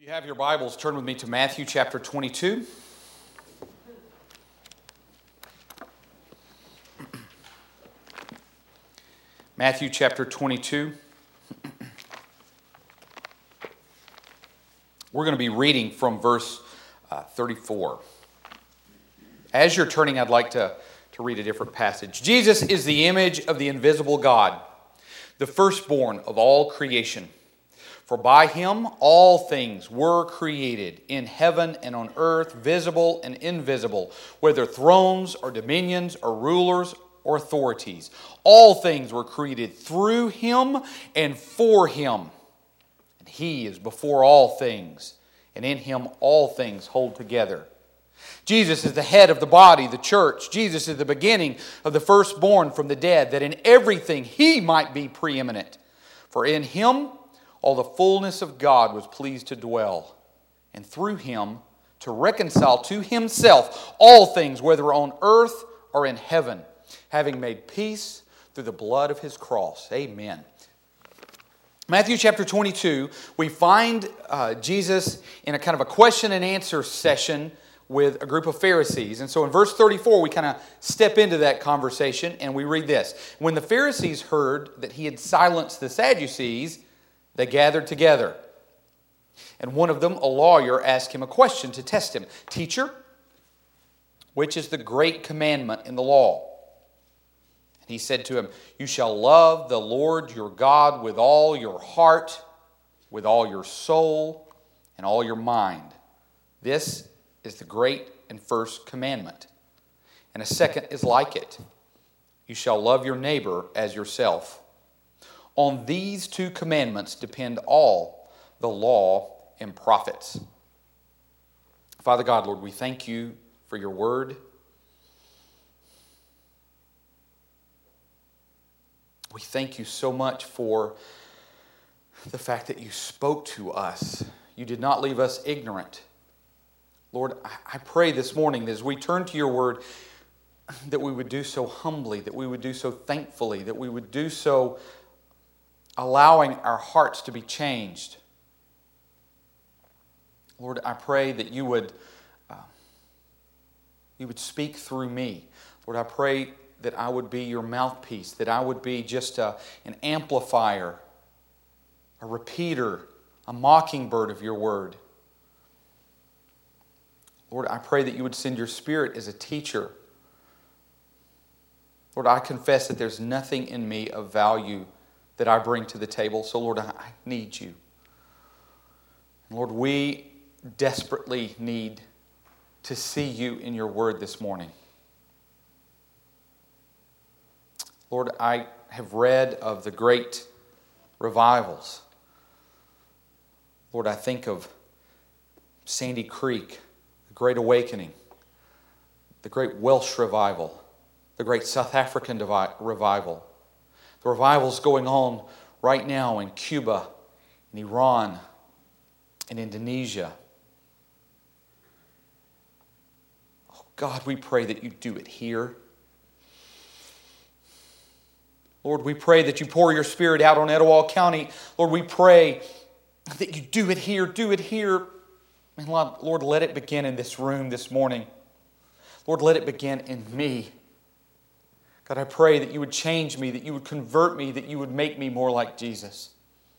You have your Bibles, turn with me to Matthew chapter 22. Matthew chapter 22. We're going to be reading from verse 34. As you're turning, I'd like to read a different passage. Jesus is the image of the invisible God, the firstborn of all creation. For by him all things were created, in heaven and on earth, visible and invisible, whether thrones or dominions or rulers or authorities. All things were created through him and for him. And he is before all things, and in him all things hold together. Jesus is the head of the body, the church. Jesus is the beginning of the firstborn from the dead, that in everything he might be preeminent. For in him all the fullness of God was pleased to dwell, and through him to reconcile to himself all things, whether on earth or in heaven, having made peace through the blood of his cross. Amen. Matthew chapter 22, we find Jesus in a kind of a question and answer session with a group of Pharisees. And so in verse 34, we kind of step into that conversation and we read this. When the Pharisees heard that he had silenced the Sadducees, they gathered together. And one of them, a lawyer, asked him a question to test him. Teacher, which is the great commandment in the law? And he said to him, you shall love the Lord your God with all your heart, with all your soul, and all your mind. This is the great and first commandment. And a second is like it. You shall love your neighbor as yourself. On these two commandments depend all the law and prophets. Father God, Lord, we thank you for your word. We thank you so much for the fact that you spoke to us. You did not leave us ignorant. Lord, I pray this morning that as we turn to your word, that we would do so humbly, that we would do so thankfully, that we would do so allowing our hearts to be changed. Lord, I pray that you would speak through me. Lord, I pray that I would be your mouthpiece, that I would be just an amplifier, a repeater, a mockingbird of your word. Lord, I pray that you would send your Spirit as a teacher. Lord, I confess that there's nothing in me of value that I bring to the table. So, Lord, I need you. Lord, we desperately need to see you in your word this morning. Lord, I have read of the great revivals. Lord, I think of Sandy Creek, the Great Awakening, the Great Welsh Revival, the Great South African Revival. The revival's going on right now in Cuba, in Iran, in Indonesia. Oh God, we pray that you do it here. Lord, we pray that you pour your Spirit out on Etowah County. Lord, we pray that you do it here, do it here. And Lord, let it begin in this room this morning. Lord, let it begin in me. God, I pray that you would change me, that you would convert me, that you would make me more like Jesus.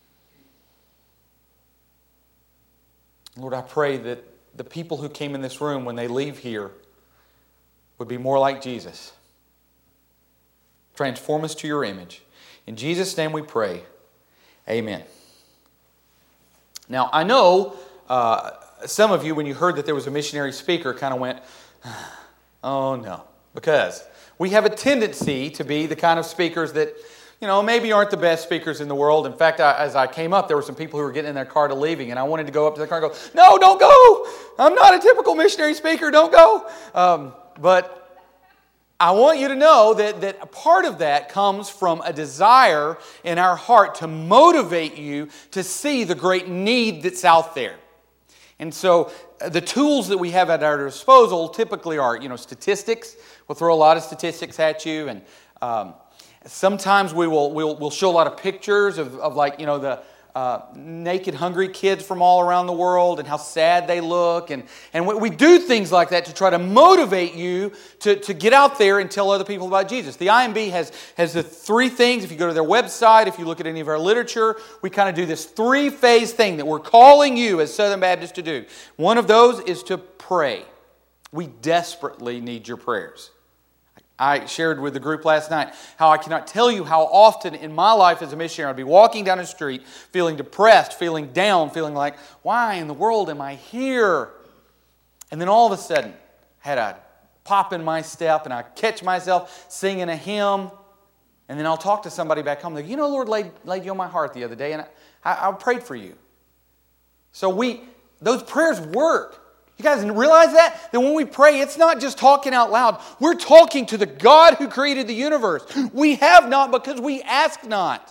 Lord, I pray that the people who came in this room, when they leave here, would be more like Jesus. Transform us to your image. In Jesus' name we pray. Amen. Now, I know some of you, when you heard that there was a missionary speaker, kind of went, oh no, because we have a tendency to be the kind of speakers that, maybe aren't the best speakers in the world. In fact, as I came up, there were some people who were getting in their car to leaving, and I wanted to go up to the car and go, no, don't go. I'm not a typical missionary speaker. Don't go. But I want you to know that a part of that comes from a desire in our heart to motivate you to see the great need that's out there. And so the tools that we have at our disposal typically are, statistics. We'll throw a lot of statistics at you, and sometimes we'll show a lot of pictures of like, the naked, hungry kids from all around the world and how sad they look. And we do things like that to try to motivate you to get out there and tell other people about Jesus. The IMB has the three things. If you go to their website, if you look at any of our literature, we kind of do this three-phase thing that we're calling you as Southern Baptists to do. One of those is to pray. We desperately need your prayers. I shared with the group last night how I cannot tell you how often in my life as a missionary I'd be walking down the street feeling depressed, feeling down, feeling like, why in the world am I here? And then all of a sudden, I had a pop in my step and I catch myself singing a hymn. And then I'll talk to somebody back home. They go, Lord laid you on my heart the other day and I prayed for you. So those prayers work. You guys realize that? That when we pray, it's not just talking out loud. We're talking to the God who created the universe. We have not because we ask not.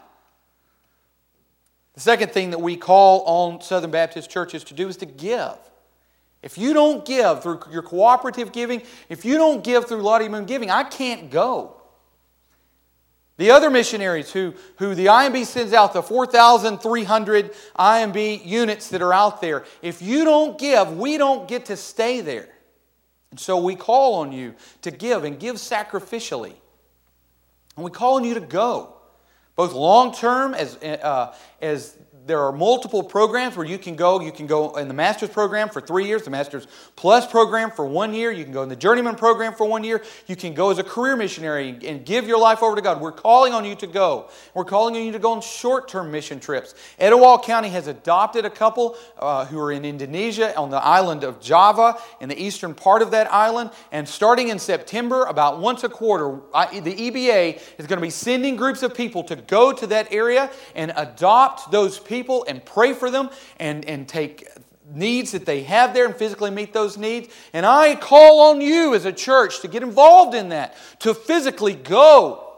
The second thing that we call on Southern Baptist churches to do is to give. If you don't give through your cooperative giving, if you don't give through Lottie Moon giving, I can't go. The other missionaries who the IMB sends out, the 4,300 IMB units that are out there, if you don't give, we don't get to stay there. And so we call on you to give and give sacrificially. And we call on you to go, both long-term as there are multiple programs where you can go. You can go in the Master's program for 3 years, the Master's Plus program for 1 year. You can go in the Journeyman program for 1 year. You can go as a career missionary and give your life over to God. We're calling on you to go. We're calling on you to go on short-term mission trips. Etowah County has adopted a couple who are in Indonesia on the island of Java, in the eastern part of that island. And starting in September, about once a quarter, the EBA is going to be sending groups of people to go to that area and adopt those people and pray for them and take needs that they have there and physically meet those needs. And I call on you as a church to get involved in that, to physically go.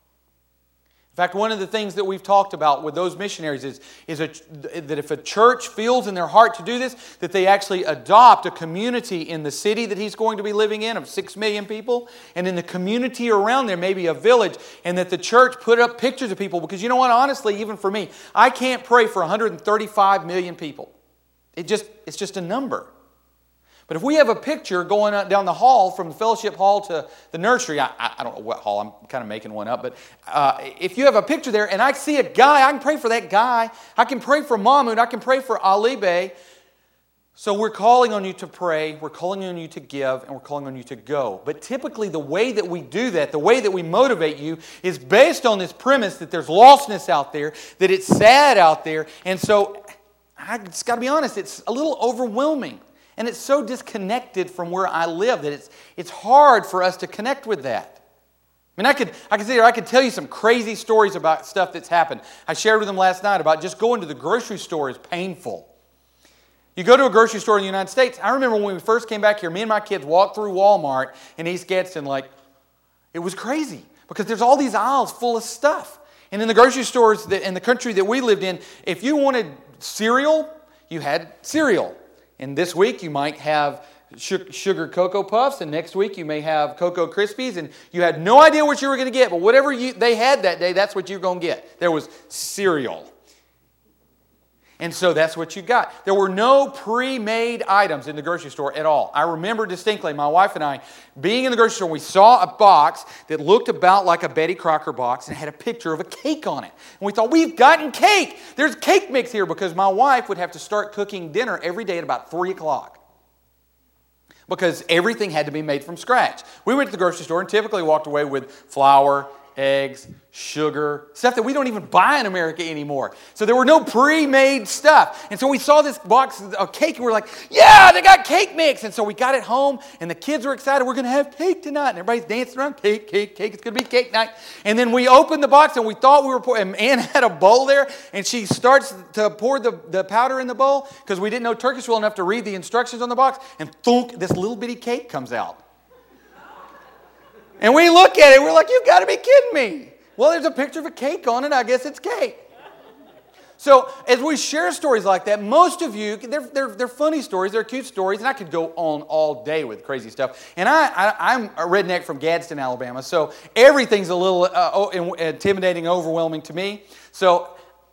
In fact, one of the things that we've talked about with those missionaries is that if a church feels in their heart to do this, that they actually adopt a community in the city that he's going to be living in of 6 million people, and in the community around there, maybe a village, and that the church put up pictures of people. Because you know what, honestly, even for me, I can't pray for 135 million people. It's just a number. But if we have a picture going down the hall from the fellowship hall to the nursery, I don't know what hall, I'm kind of making one up, but if you have a picture there and I see a guy, I can pray for that guy. I can pray for Mahmoud. I can pray for Ali Bey. So we're calling on you to pray, we're calling on you to give, and we're calling on you to go. But typically the way that we do that, the way that we motivate you, is based on this premise that there's lostness out there, that it's sad out there, and so I just got to be honest, it's a little overwhelming. And it's so disconnected from where I live that it's hard for us to connect with that. I mean, I could tell you some crazy stories about stuff that's happened. I shared with them last night about just going to the grocery store is painful. You go to a grocery store in the United States. I remember when we first came back here, me and my kids walked through Walmart in East Gadsden it was crazy because there's all these aisles full of stuff. And in the grocery stores in the country that we lived in, if you wanted cereal, you had cereal. And this week you might have sugar Cocoa Puffs, and next week you may have Cocoa Krispies, and you had no idea what you were going to get, but whatever they had that day, that's what you were going to get. There was cereal. And so that's what you got. There were no pre-made items in the grocery store at all. I remember distinctly my wife and I being in the grocery store. We saw a box that looked about like a Betty Crocker box and had a picture of a cake on it. And we thought, we've gotten cake. There's cake mix here, because my wife would have to start cooking dinner every day at about 3 o'clock. Because everything had to be made from scratch. We went to the grocery store and typically walked away with flour, eggs, sugar, stuff that we don't even buy in America anymore. So there were no pre-made stuff. And so we saw this box of cake and we're like, yeah, they got cake mix. And so we got it home and the kids were excited. We're going to have cake tonight. And everybody's dancing around, cake, cake, cake. It's going to be cake night. And then we opened the box and we thought we were pouring. And Ann had a bowl there and she starts to pour the powder in the bowl because we didn't know Turkish well enough to read the instructions on the box. And thunk, this little bitty cake comes out. And we look at it, we're like, you've got to be kidding me. Well, there's a picture of a cake on it, I guess it's cake. So as we share stories like that, most of you, they're funny stories, they're cute stories, and I could go on all day with crazy stuff. And I'm a redneck from Gadsden, Alabama, so everything's a little intimidating, overwhelming to me. So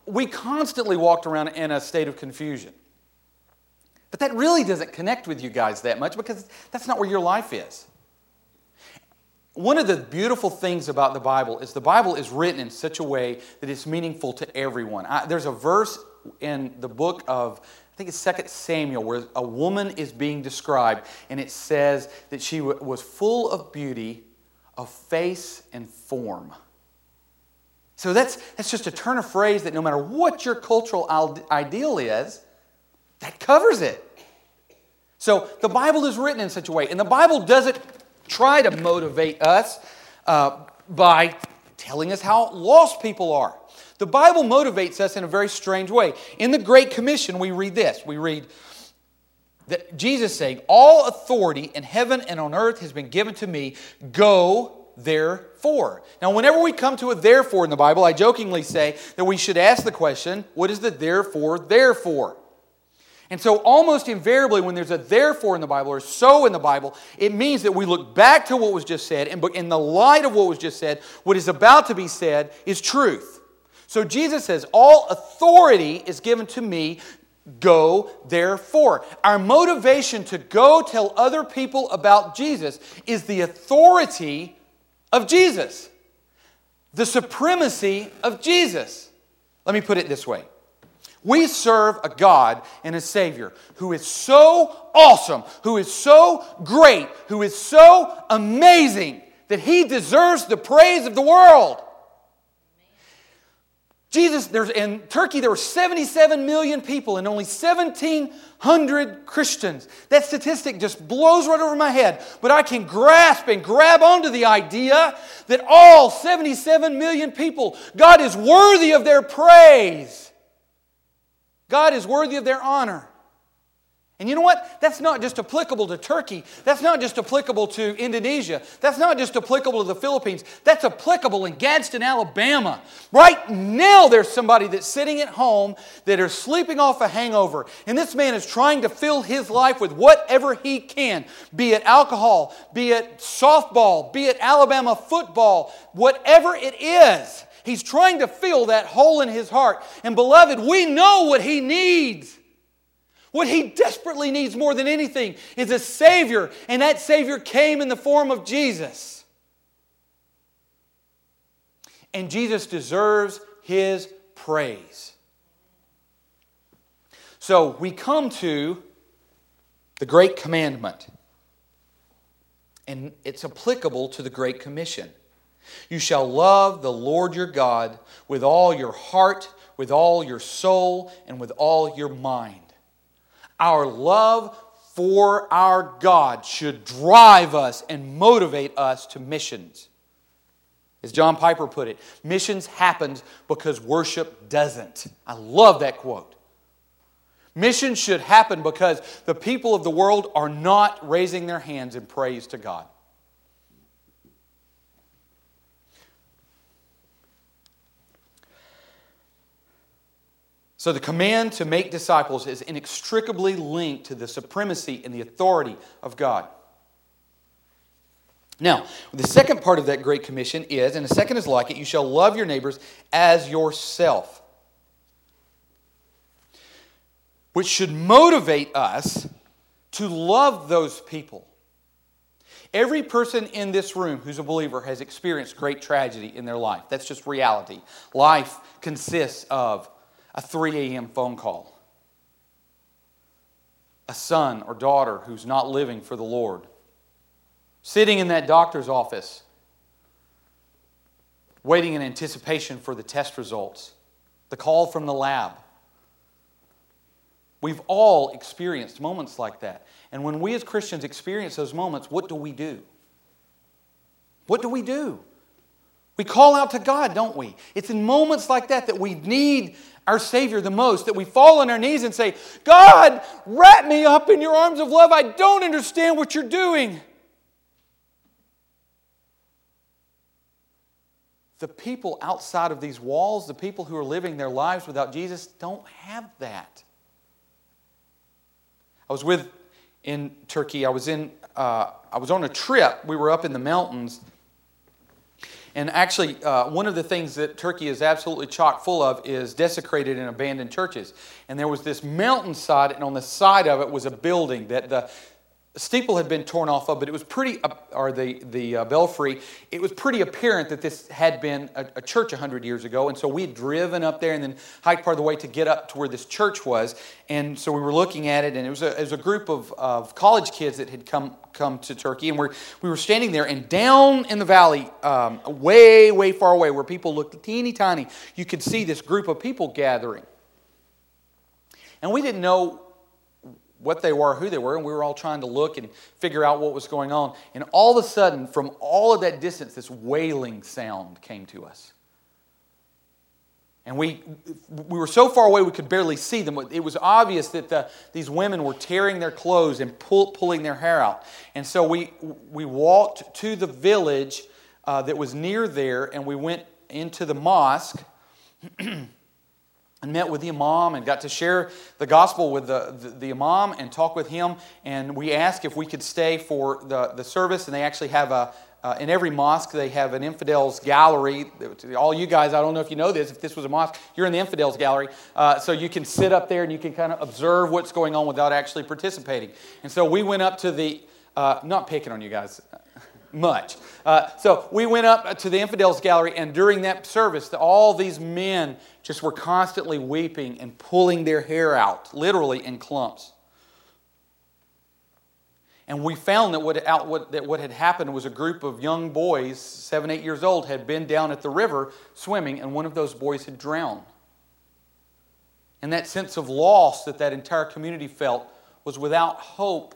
we constantly walked around in a state of confusion. But that really doesn't connect with you guys that much because that's not where your life is. One of the beautiful things about the Bible is written in such a way that it's meaningful to everyone. There's a verse in the book of, I think it's 2 Samuel, where a woman is being described, and it says that she was full of beauty of face and form. So that's just a turn of phrase that no matter what your cultural ideal is, that covers it. So the Bible is written in such a way, and the Bible doesn't try to motivate us by telling us how lost people are. The Bible motivates us in a very strange way. In the Great Commission, we read this. We read that Jesus saying, "All authority in heaven and on earth has been given to me. Go, therefore." Now, whenever we come to a therefore in the Bible, I jokingly say that we should ask the question, what is the therefore? And so almost invariably when there's a therefore in the Bible or so in the Bible, it means that we look back to what was just said, and in the light of what was just said, what is about to be said is truth. So Jesus says, "All authority is given to me. Go, therefore." Our motivation to go tell other people about Jesus is the authority of Jesus, the supremacy of Jesus. Let me put it this way. We serve a God and a Savior who is so awesome, who is so great, who is so amazing that He deserves the praise of the world. Jesus, in Turkey there were 77 million people and only 1,700 Christians. That statistic just blows right over my head. But I can grasp and grab onto the idea that all 77 million people, God is worthy of their praise. God is worthy of their honor. And you know what? That's not just applicable to Turkey. That's not just applicable to Indonesia. That's not just applicable to the Philippines. That's applicable in Gadsden, Alabama. Right now there's somebody that's sitting at home that is sleeping off a hangover. And this man is trying to fill his life with whatever he can. Be it alcohol, be it softball, be it Alabama football, whatever it is. He's trying to fill that hole in his heart. And beloved, we know what he needs. What he desperately needs more than anything is a Savior. And that Savior came in the form of Jesus. And Jesus deserves His praise. So we come to the Great Commandment. And it's applicable to the Great Commission. "You shall love the Lord your God with all your heart, with all your soul, and with all your mind." Our love for our God should drive us and motivate us to missions. As John Piper put it, missions happens because worship doesn't. I love that quote. Missions should happen because the people of the world are not raising their hands in praise to God. So the command to make disciples is inextricably linked to the supremacy and the authority of God. Now, the second part of that Great Commission is, and the second is like it, you shall love your neighbors as yourself. Which should motivate us to love those people. Every person in this room who's a believer has experienced great tragedy in their life. That's just reality. Life consists of a 3 a.m. phone call, a son or daughter who's not living for the Lord, sitting in that doctor's office, waiting in anticipation for the test results, the call from the lab. We've all experienced moments like that. And when we as Christians experience those moments, what do we do? What do we do? We call out to God, don't we? It's in moments like that that we need our Savior the most, that we fall on our knees and say, "God, wrap me up in your arms of love. I don't understand what you're doing." The people outside of these walls, the people who are living their lives without Jesus, don't have that. In Turkey, I was on a trip. We were up in the mountains. And actually, one of the things that Turkey is absolutely chock full of is desecrated and abandoned churches. And there was this mountainside, and on the side of it was a building that the steeple had been torn off of, but it was pretty, or the belfry, it was pretty apparent that this had been a church 100 years ago. And so we had driven up there and then hiked part of the way to get up to where this church was. And so we were looking at it, and it was a group of college kids that had come to Turkey. And we were standing there, and down in the valley, way, way far away, where people looked teeny tiny, you could see this group of people gathering. And we didn't know what they were, who they were, and we were all trying to look and figure out what was going on. And all of a sudden, from all of that distance, this wailing sound came to us. And we were so far away we could barely see them. It was obvious that these women were tearing their clothes and pulling their hair out. And so we walked to the village that was near there, and we went into the mosque and met with the imam and got to share the gospel with the imam and talk with him. And we asked if we could stay for the service. And they actually have in every mosque, they have an infidels gallery. All you guys, I don't know if you know this, if this was a mosque, you're in the infidels gallery. So you can sit up there and you can kind of observe what's going on without actually participating. And so we went up to the, not picking on you guys much. So we went up to the infidels gallery, and during that service, all these men just were constantly weeping and pulling their hair out, literally in clumps. And we found that what had happened was a group of young boys, 7, 8 years old, had been down at the river swimming, and one of those boys had drowned. And that sense of loss that entire community felt was without hope.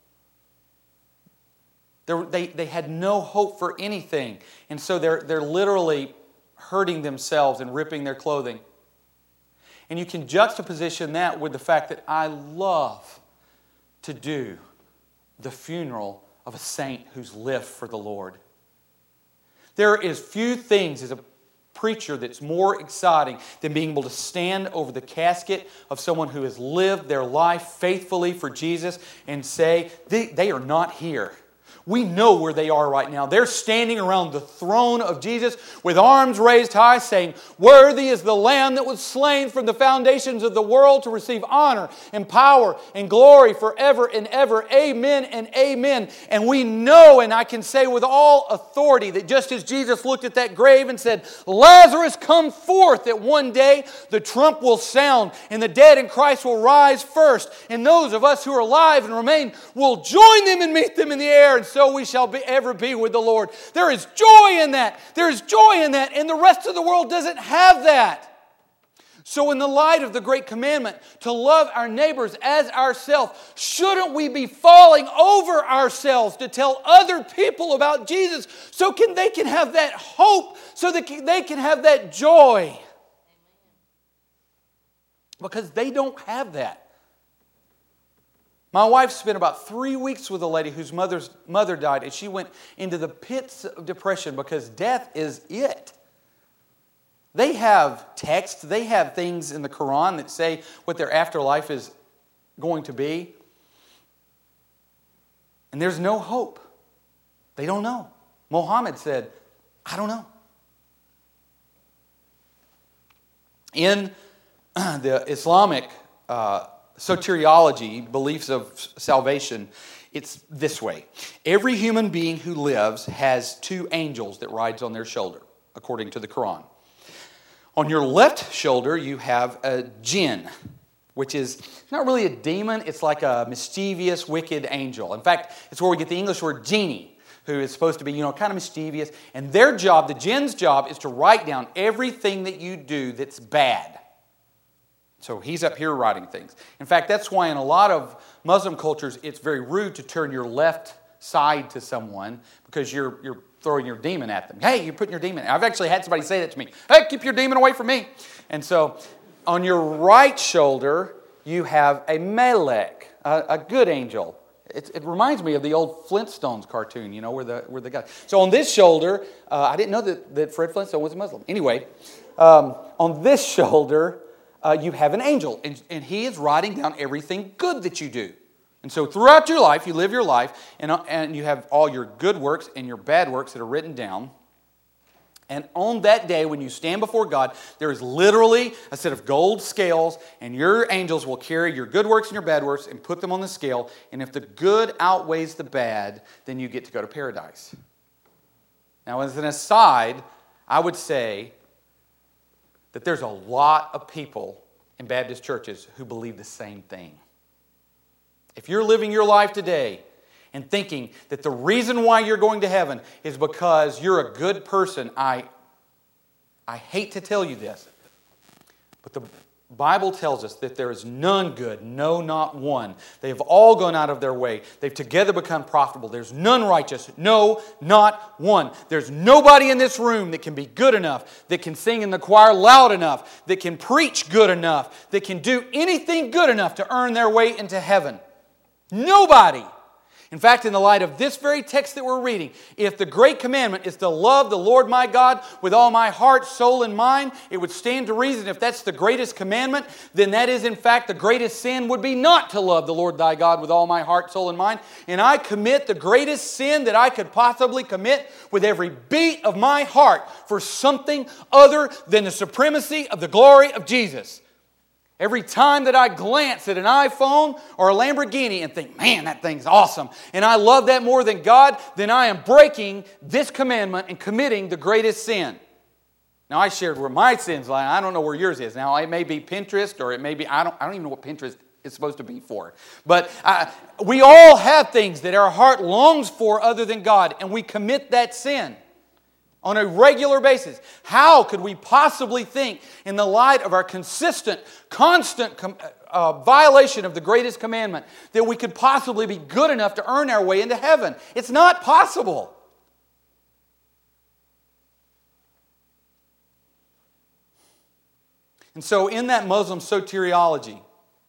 They had no hope for anything. And so they're literally hurting themselves and ripping their clothing. And you can juxtaposition that with the fact that I love to do the funeral of a saint who's lived for the Lord. There is few things as a preacher that's more exciting than being able to stand over the casket of someone who has lived their life faithfully for Jesus and say, they are not here. We know where they are right now. They're standing around the throne of Jesus with arms raised high, saying, "Worthy is the Lamb that was slain from the foundations of the world to receive honor and power and glory forever and ever. Amen and amen." And we know, and I can say with all authority, that just as Jesus looked at that grave and said, "Lazarus, come forth," that one day the trump will sound and the dead in Christ will rise first. And those of us who are alive and remain will join them and meet them in the air. And so we shall ever be with the Lord. There is joy in that. There is joy in that. And the rest of the world doesn't have that. So in the light of the great commandment to love our neighbors as ourselves, shouldn't we be falling over ourselves to tell other people about Jesus so they can have that hope, so that they can have that joy? Because they don't have that. My wife spent about 3 weeks with a lady whose mother died, and she went into the pits of depression because death is it. They have texts, they have things in the Quran that say what their afterlife is going to be. And there's no hope. They don't know. Muhammad said, "I don't know." In the Islamic soteriology, beliefs of salvation, it's this way. Every human being who lives has 2 angels that rides on their shoulder, according to the Quran. On your left shoulder, you have a jinn, which is not really a demon. It's like a mischievous, wicked angel. In fact, it's where we get the English word genie, who is supposed to be, kind of mischievous. And their job, the jinn's job, is to write down everything that you do that's bad. So he's up here writing things. In fact, that's why in a lot of Muslim cultures, it's very rude to turn your left side to someone because you're throwing your demon at them. Hey, you're putting your demon. I've actually had somebody say that to me. Hey, keep your demon away from me. And so on your right shoulder, you have a melek, a good angel. It reminds me of the old Flintstones cartoon, where the guy. So on this shoulder, I didn't know that Fred Flintstone was a Muslim. Anyway, on this shoulder, you have an angel, and he is writing down everything good that you do. And so throughout your life, you live your life, and you have all your good works and your bad works that are written down. And on that day, when you stand before God, there is literally a set of gold scales, and your angels will carry your good works and your bad works and put them on the scale. And if the good outweighs the bad, then you get to go to paradise. Now, as an aside, I would say that there's a lot of people in Baptist churches who believe the same thing. If you're living your life today and thinking that the reason why you're going to heaven is because you're a good person, I hate to tell you this, but the Bible tells us that there is none good, no, not one. They have all gone out of their way. They've together become profitable. There's none righteous, no, not one. There's nobody in this room that can be good enough, that can sing in the choir loud enough, that can preach good enough, that can do anything good enough to earn their way into heaven. Nobody. In fact, in the light of this very text that we're reading, if the great commandment is to love the Lord my God with all my heart, soul, and mind, it would stand to reason if that's the greatest commandment, then that is in fact the greatest sin would be not to love the Lord thy God with all my heart, soul, and mind. And I commit the greatest sin that I could possibly commit with every beat of my heart for something other than the supremacy of the glory of Jesus. Every time that I glance at an iPhone or a Lamborghini and think, man, that thing's awesome, and I love that more than God, then I am breaking this commandment and committing the greatest sin. Now, I shared where my sins lie. I don't know where yours is. Now, it may be Pinterest, or it may be, I don't even know what Pinterest is supposed to be for. But we all have things that our heart longs for other than God, and we commit that sin on a regular basis. How could we possibly think, in the light of our consistent, constant violation of the greatest commandment, that we could possibly be good enough to earn our way into heaven? It's not possible. And so in that Muslim soteriology,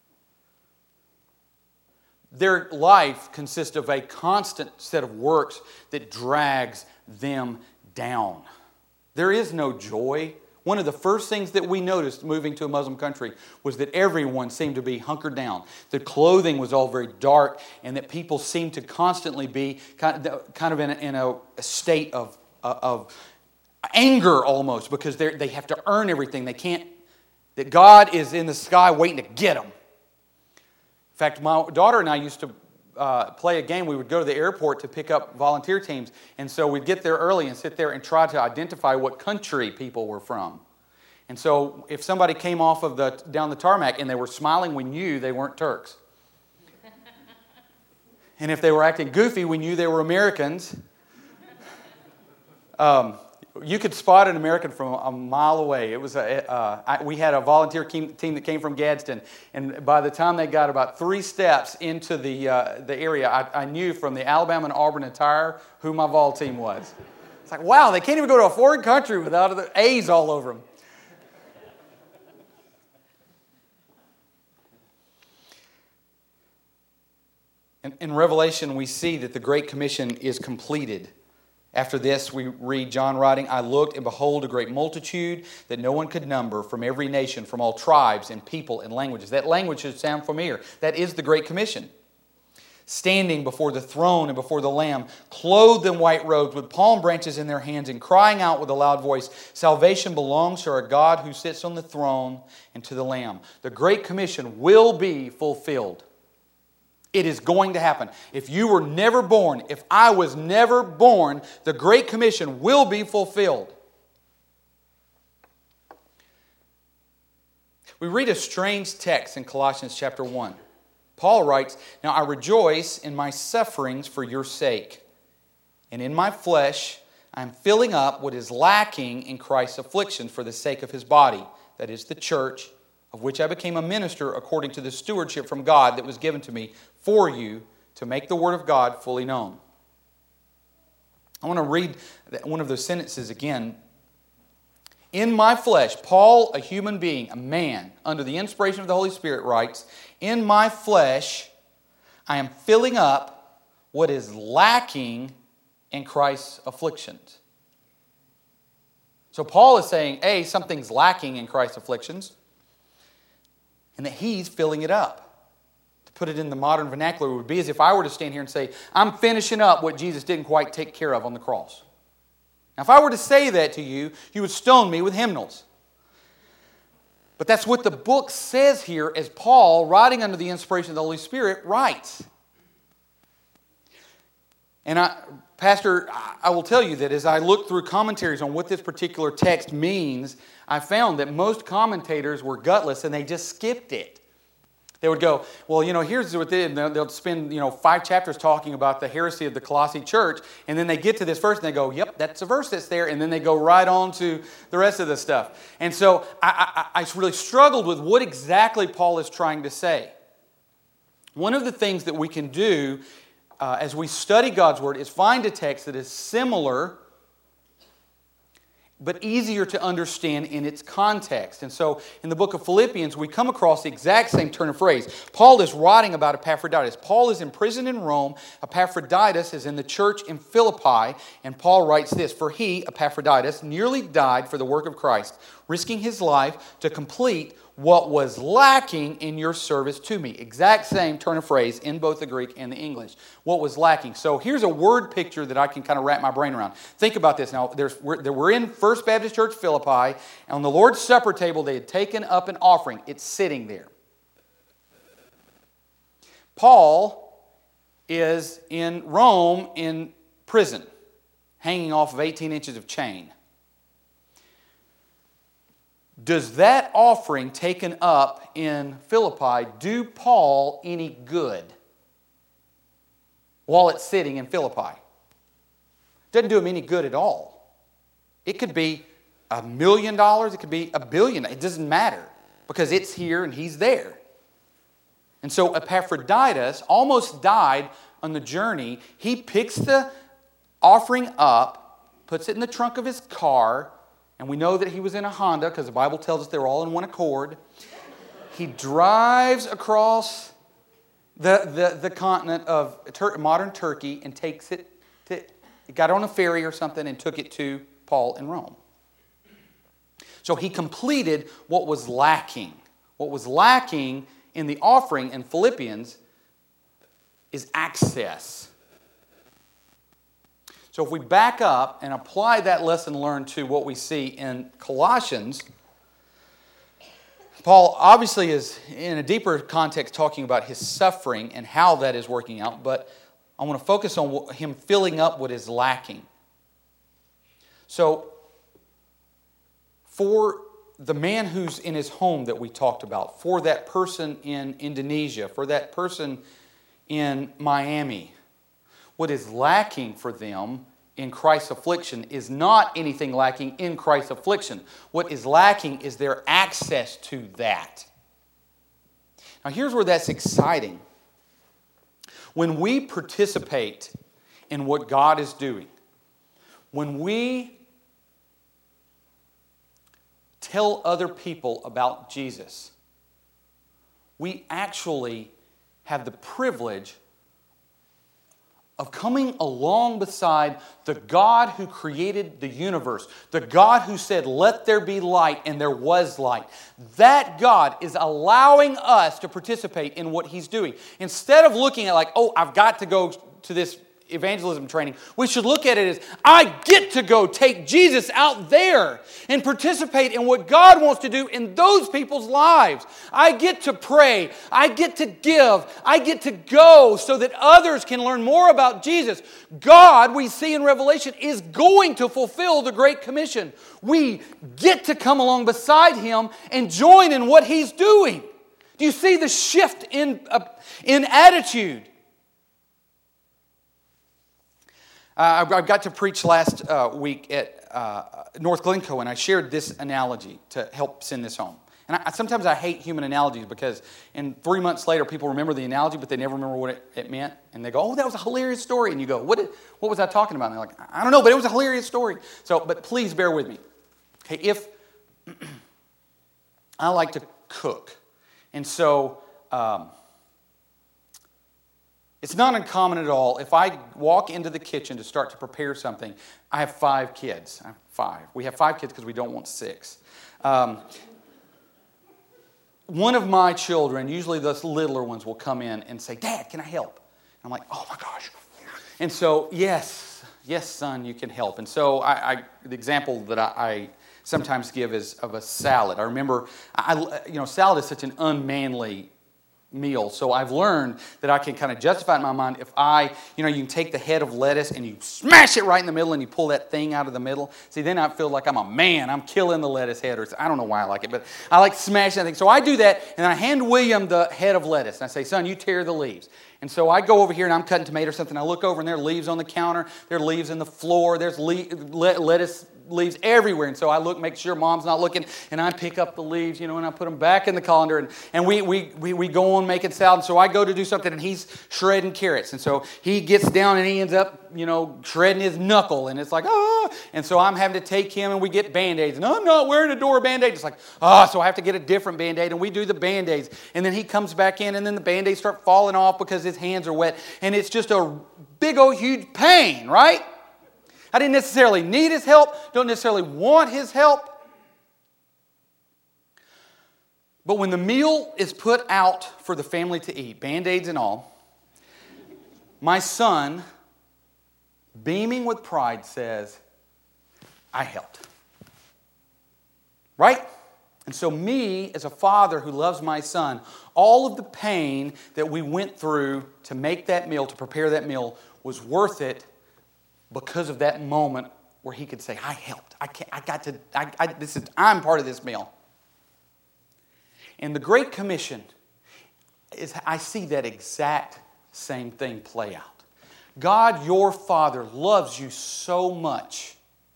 their life consists of a constant set of works that drags them down. There is no joy. One of the first things that we noticed moving to a Muslim country was that everyone seemed to be hunkered down. The clothing was all very dark, and that people seemed to constantly be kind of in a state of anger almost, because they have to earn everything. They can't, that God is in the sky waiting to get them. In fact, my daughter and I used to play a game. We would go to the airport to pick up volunteer teams, and so we'd get there early and sit there and try to identify what country people were from. And so if somebody came off of down the tarmac and they were smiling, we knew they weren't Turks. And if they were acting goofy, we knew they were Americans. You could spot an American from a mile away. It was we had a volunteer team that came from Gadsden, and by the time they got about 3 steps into the area, I knew from the Alabama and Auburn attire who my vol team was. It's like, wow, they can't even go to a foreign country without the A's all over them. In Revelation, we see that the Great Commission is completed. After this, we read John writing, I looked, and behold, a great multitude that no one could number, from every nation, from all tribes and people and languages. That language should sound familiar. That is the Great Commission. Standing before the throne and before the Lamb, clothed in white robes, with palm branches in their hands, and crying out with a loud voice, salvation belongs to our God who sits on the throne and to the Lamb. The Great Commission will be fulfilled. It is going to happen. If you were never born, if I was never born, the Great Commission will be fulfilled. We read a strange text in Colossians chapter 1. Paul writes, now I rejoice in my sufferings for your sake, and in my flesh I am filling up what is lacking in Christ's afflictions for the sake of His body, that is the church, of which I became a minister according to the stewardship from God that was given to me for you to make the Word of God fully known. I want to read one of those sentences again. In my flesh, Paul, a human being, a man, under the inspiration of the Holy Spirit, writes, in my flesh, I am filling up what is lacking in Christ's afflictions. So Paul is saying, A, something's lacking in Christ's afflictions, and that he's filling it up. To put it in the modern vernacular, it would be as if I were to stand here and say, I'm finishing up what Jesus didn't quite take care of on the cross. Now, if I were to say that to you, you would stone me with hymnals. But that's what the book says here as Paul, writing under the inspiration of the Holy Spirit, writes. And Pastor, I will tell you that as I looked through commentaries on what this particular text means, I found that most commentators were gutless and they just skipped it. They would go, well, here's what they did. They'll spend, 5 chapters talking about the heresy of the Colossae church, and then they get to this verse and they go, yep, that's a verse that's there, and then they go right on to the rest of the stuff. And so I really struggled with what exactly Paul is trying to say. One of the things that we can do as we study God's Word is find a text that is similar but easier to understand in its context. And so in the book of Philippians, we come across the exact same turn of phrase. Paul is writing about Epaphroditus. Paul is imprisoned in Rome. Epaphroditus is in the church in Philippi. And Paul writes this, "For he, Epaphroditus, nearly died for the work of Christ, risking his life to complete what was lacking in your service to me." Exact same turn of phrase in both the Greek and the English. What was lacking. So here's a word picture that I can kind of wrap my brain around. Think about this. Now, we're in First Baptist Church, Philippi, and on the Lord's Supper table, they had taken up an offering. It's sitting there. Paul is in Rome in prison, hanging off of 18 inches of chain. Does that offering taken up in Philippi do Paul any good while it's sitting in Philippi? Doesn't do him any good at all. It could be $1 million, it could be $1 billion. It doesn't matter because it's here and he's there. And so Epaphroditus almost died on the journey. He picks the offering up, puts it in the trunk of his car, and we know that he was in a Honda because the Bible tells us they were all in one accord. He drives across the continent of modern Turkey and takes it got on a ferry or something and took it to Paul in Rome. So he completed what was lacking. What was lacking in the offering in Philippians is access. So if we back up and apply that lesson learned to what we see in Colossians, Paul obviously is in a deeper context talking about his suffering and how that is working out, but I want to focus on him filling up what is lacking. So for the man who's in his home that we talked about, for that person in Indonesia, for that person in Miami, what is lacking for them in Christ's affliction is not anything lacking in Christ's affliction. What is lacking is their access to that. Now here's where that's exciting. When we participate in what God is doing, when we tell other people about Jesus, we actually have the privilege of coming along beside the God who created the universe, the God who said, "Let there be light," and there was light. That God is allowing us to participate in what He's doing. Instead of looking at like, oh, I've got to go to this evangelism training, we should look at it as, I get to go take Jesus out there and participate in what God wants to do in those people's lives. I get to pray. I get to give. I get to go so that others can learn more about Jesus. God, we see in Revelation, is going to fulfill the Great Commission. We get to come along beside Him and join in what He's doing. Do you see the shift in attitude? I got to preach last week at North Glencoe, and I shared this analogy to help send this home. And sometimes I hate human analogies because 3 months later, people remember the analogy, but they never remember what it meant. And they go, oh, that was a hilarious story. And you go, what was I talking about? And they're like, I don't know, but it was a hilarious story. So, but please bear with me. Okay, if I like to cook, and so it's not uncommon at all. If I walk into the kitchen to start to prepare something, I have 5 kids. I have 5. We have 5 kids because we don't want 6. One of my children, usually the littler ones, will come in and say, Dad, can I help? I'm like, oh my gosh. And so, yes, Yes, son, you can help. And so the example that I sometimes give is of a salad. I remember, salad is such an unmanly meal. So I've learned that I can kind of justify it in my mind if you can take the head of lettuce and you smash it right in the middle and you pull that thing out of the middle. See, then I feel like I'm a man. I'm killing the lettuce head. I don't know why I like it, but I like smashing that thing. So I do that, and I hand William the head of lettuce. And I say, son, you tear the leaves. And so I go over here and I'm cutting tomato or something. I look over and there are leaves on the counter. There are leaves in the floor. There's lettuce leaves everywhere. And so I look, make sure mom's not looking, and I pick up the leaves, and I put them back in the colander, and we go on making salad. And so I go to do something, and he's shredding carrots. And so he gets down and he ends up, shredding his knuckle, and it's like, ah! And so I'm having to take him, and we get Band-Aids, and I'm not wearing a Dora Band-Aid. It's like, so I have to get a different Band-Aid, and we do the Band-Aids. And then he comes back in, and then the Band-Aids start falling off because his hands are wet, and it's just a big old huge pain, right? I didn't necessarily need his help, don't necessarily want his help. But when the meal is put out for the family to eat, Band-Aids and all, my son, beaming with pride, says, I helped. Right? And so me, as a father who loves my son, all of the pain that we went through to make that meal, to prepare that meal, was worth it because of that moment where he could say, I helped. I'm part of this meal. And the Great Commission is, I see that exact same thing play out. God, your Father, loves you so much.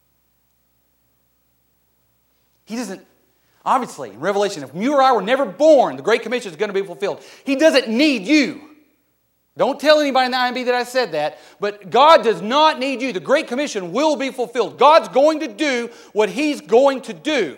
He doesn't, obviously, in Revelation, if you or I were never born, the Great Commission is going to be fulfilled. He doesn't need you. Don't tell anybody in the IMB that I said that, but God does not need you. The Great Commission will be fulfilled. God's going to do what He's going to do.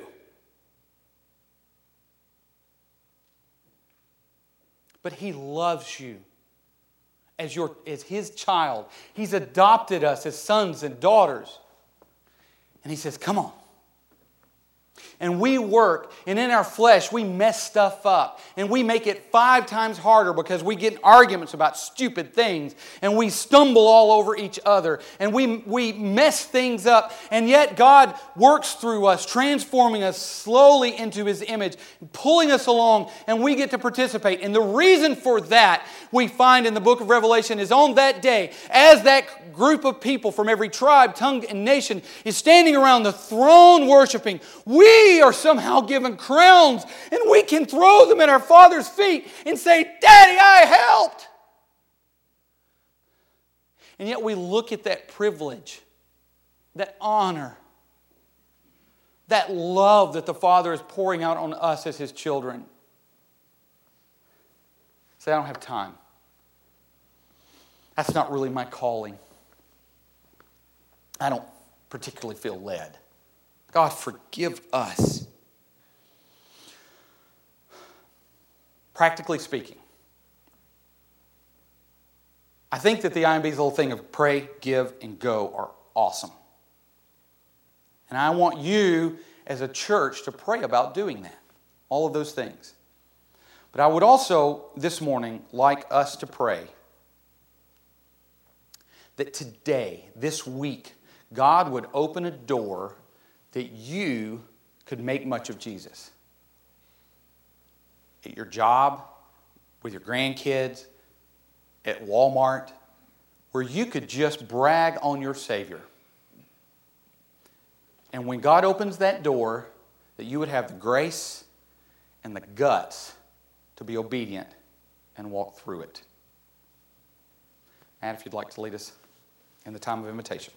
But He loves you as His child. He's adopted us as sons and daughters. And He says, come on. And we work, and in our flesh, we mess stuff up. And we make it 5 times harder because we get in arguments about stupid things. And we stumble all over each other. And we mess things up. And yet God works through us, transforming us slowly into His image, pulling us along, and we get to participate. And the reason for that, we find in the book of Revelation, is on that day, as that group of people from every tribe, tongue, and nation is standing around the throne worshiping, we are somehow given crowns, and we can throw them at our Father's feet and say, Daddy, I helped. And yet we look at that privilege, that honor, that love that the Father is pouring out on us as His children. Say, I don't have time. That's not really my calling. I don't particularly feel led. God, forgive us. Practically speaking, I think that the IMB's little thing of pray, give, and go are awesome. And I want you as a church to pray about doing that. All of those things. But I would also, this morning, like us to pray that today, this week, God would open a door that you could make much of Jesus. At your job, with your grandkids, at Walmart, where you could just brag on your Savior. And when God opens that door, that you would have the grace and the guts to be obedient and walk through it. Matt, if you'd like to lead us in the time of invitation.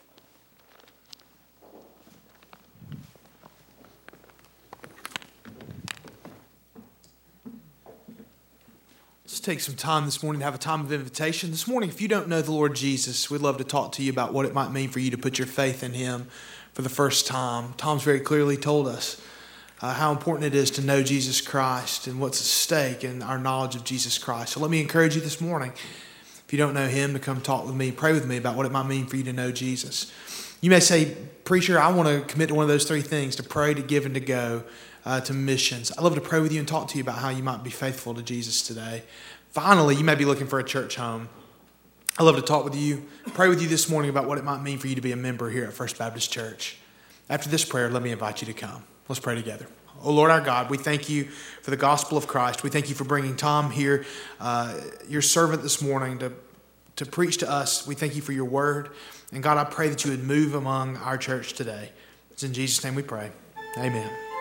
Let's take some time this morning to have a time of invitation. This morning, if you don't know the Lord Jesus, we'd love to talk to you about what it might mean for you to put your faith in Him for the first time. Tom's very clearly told us how important it is to know Jesus Christ and what's at stake in our knowledge of Jesus Christ. So let me encourage you this morning, if you don't know Him, to come talk with me, pray with me about what it might mean for you to know Jesus. You may say, Preacher, I want to commit to one of those 3 things, to pray, to give, and to go. To missions. I'd love to pray with you and talk to you about how you might be faithful to Jesus today. Finally, you may be looking for a church home. I love to talk with you, pray with you this morning about what it might mean for you to be a member here at First Baptist Church. After this prayer, let me invite you to come. Let's pray together. Oh Lord our God, we thank you for the gospel of Christ. We thank you for bringing Tom here, your servant this morning, to preach to us. We thank you for your word. And God, I pray that you would move among our church today. It's in Jesus' name we pray. Amen.